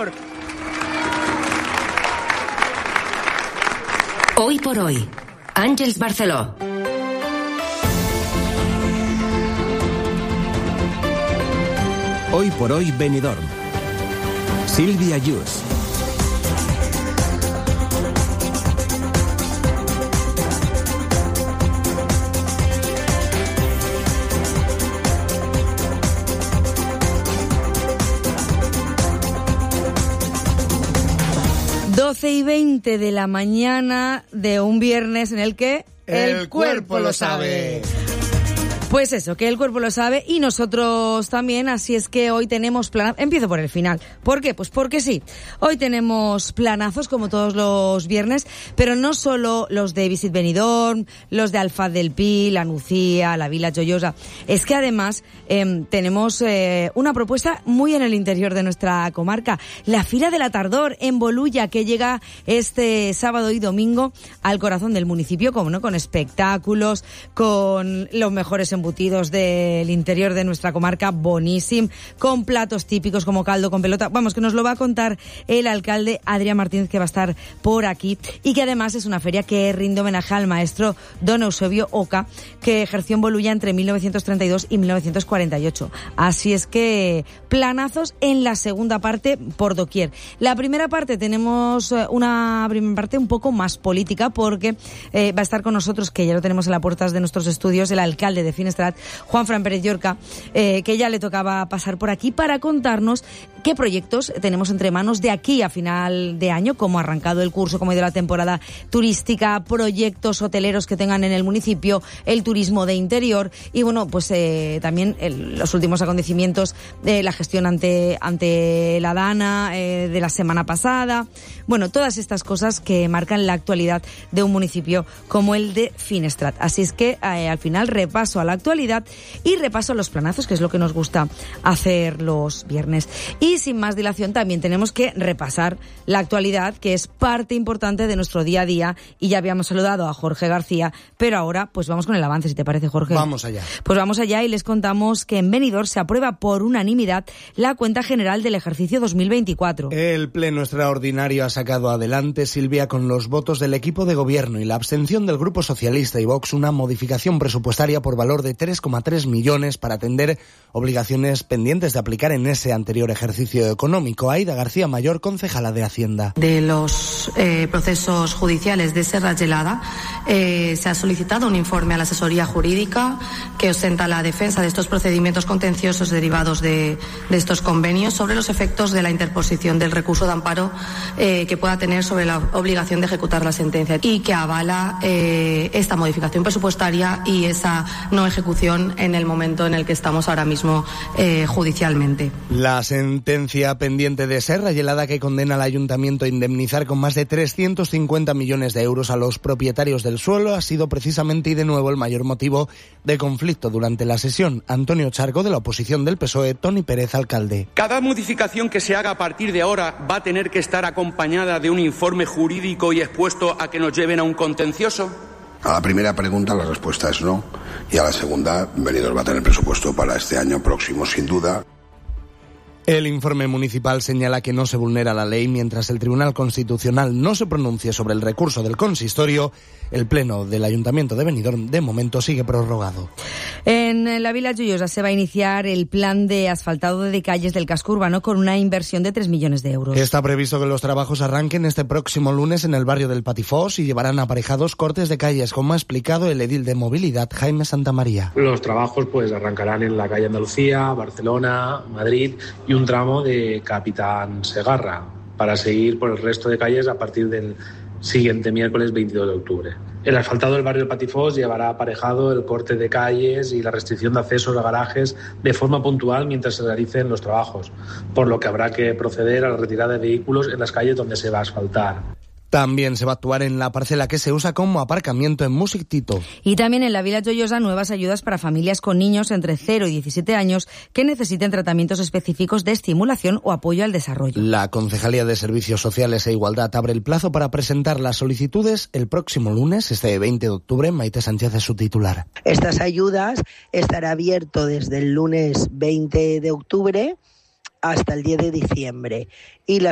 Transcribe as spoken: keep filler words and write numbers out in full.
Benidorm. Hoy por hoy, Àngels Barceló. Hoy por hoy, Benidorm. Sílvia Yus. doce y veinte de la mañana de un viernes en el que el, el cuerpo lo sabe. Pues eso, que el cuerpo lo sabe y nosotros también, así es que hoy tenemos plan... Empiezo por el final. ¿Por qué? Pues porque sí. Hoy tenemos planazos como todos los viernes, pero no solo los de Visit Benidorm, los de Alfaz del Pi, la Nucía, la Vila Joiosa. Es que además eh, tenemos eh, una propuesta muy en el interior de nuestra comarca. La Fira de la Tardor en Bolulla, que llega este sábado y domingo al corazón del municipio, como no, con espectáculos, con los mejores embutidos del interior de nuestra comarca, boníssim, con platos típicos como caldo con pelota. Vamos, que nos lo va a contar el alcalde Adrián Martínez, que va a estar por aquí, y que además es una feria que rinde homenaje al maestro don Eusebio Oca, que ejerció en Bolulla entre mil novecientos treinta y dos y mil novecientos cuarenta y ocho. Así es que planazos en la segunda parte por doquier. La primera parte tenemos una primera parte un poco más política, porque eh, va a estar con nosotros, que ya lo tenemos en las puertas de nuestros estudios, el alcalde de Finestrat, Juanfran Pérez Llorca, eh, que ya le tocaba pasar por aquí para contarnos qué proyectos tenemos entre manos de aquí a final de año, cómo ha arrancado el curso, cómo ha ido la temporada turística, proyectos hoteleros que tengan en el municipio, el turismo de interior y bueno, pues eh, también el, los últimos acontecimientos de la gestión ante, ante la Dana eh, de la semana pasada. Bueno, todas estas cosas que marcan la actualidad de un municipio como el de Finestrat. Así es que eh, al final repaso a la actualidad y repaso a los planazos, que es lo que nos gusta hacer los viernes. Y sin más dilación también tenemos que repasar la actualidad, que es parte importante de nuestro día a día, y ya habíamos saludado a Jorge García, pero ahora pues vamos con el avance, si te parece, Jorge. Vamos allá. Pues vamos allá y les contamos que en Benidorm se aprueba por unanimidad la cuenta general del ejercicio dos mil veinticuatro. El pleno extraordinario ha sacado adelante, Silvia, con los votos del equipo de gobierno y la abstención del Grupo Socialista y Vox, una modificación presupuestaria por valor de tres coma tres millones para atender obligaciones pendientes de aplicar en ese anterior ejercicio económico. Aida García Mayor, concejala de Hacienda. De los eh, procesos judiciales de Serra Gelada, eh, se ha solicitado un informe a la asesoría jurídica que ostenta la defensa de estos procedimientos contenciosos derivados de, de estos convenios sobre los efectos de la interposición del recurso de amparo eh, que pueda tener sobre la obligación de ejecutar la sentencia, y que avala eh, esta modificación presupuestaria y esa no ejecución en el momento en el que estamos ahora mismo eh, judicialmente. La sentencia pendiente de Serra Gelada, que condena al ayuntamiento a indemnizar con más de trescientos cincuenta millones de euros a los propietarios del suelo, ha sido precisamente y de nuevo el mayor motivo de conflicto durante la sesión. Antonio Charco, de la oposición del P S O E, Toni Pérez, alcalde. Cada modificación que se haga a partir de ahora va a tener que estar acompañada de un informe jurídico y expuesto a que nos lleven a un contencioso. A la primera pregunta la respuesta es no, y a la segunda, Benidorm va a tener presupuesto para este año próximo, sin duda. El informe municipal señala que no se vulnera la ley mientras el Tribunal Constitucional no se pronuncie sobre el recurso del consistorio. El pleno del Ayuntamiento de Benidorm de momento sigue prorrogado. En la Vila Joiosa se va a iniciar el plan de asfaltado de calles del casco urbano con una inversión de tres millones de euros. Está previsto que los trabajos arranquen este próximo lunes en el barrio del Patifós y llevarán aparejados cortes de calles, como ha explicado el edil de Movilidad, Jaime Santamaría. Los trabajos pues arrancarán en la calle Andalucía, Barcelona, Madrid y un tramo de Capitán Segarra, para seguir por el resto de calles a partir del siguiente miércoles veintidós de octubre. El asfaltado del barrio del Patifós llevará aparejado el corte de calles y la restricción de accesos a garajes de forma puntual mientras se realicen los trabajos, por lo que habrá que proceder a la retirada de vehículos en las calles donde se va a asfaltar. También se va a actuar en la parcela que se usa como aparcamiento en Music Tito. Y también en la Vila Joiosa nuevas ayudas para familias con niños entre cero y diecisiete años que necesiten tratamientos específicos de estimulación o apoyo al desarrollo. La Concejalía de Servicios Sociales e Igualdad abre el plazo para presentar las solicitudes el próximo lunes, este veinte de octubre. Maite Sánchez es su titular. Estas ayudas estarán abiertas desde el lunes veinte de octubre hasta el diez de diciembre y las